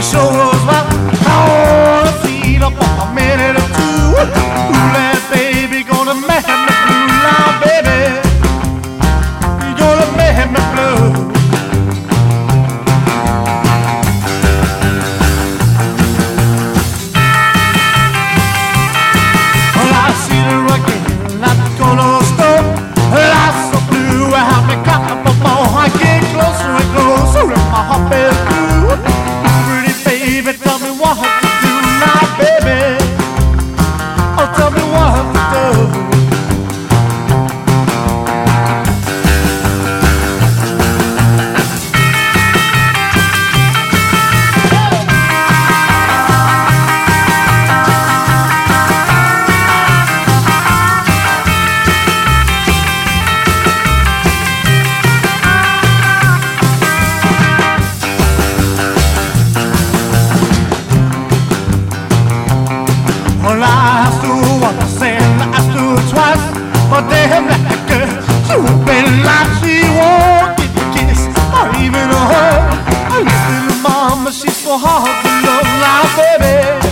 sure was what I wanna feel up for a minute or two. Ooh, that baby gonna make me blue now, baby. You gonna make me blue. Well, I see the again, not gonna stop. Life's so blue, I have me got up more. I get closer and closer, and my heart is blue. Pretty baby, tell me what to do now, baby. Oh, tell me what to do. Well, I have to once and I have to twice, but damn that girl, she been like she won't get a kiss or even a hug. I listen to mama, she's so hard to love now, baby.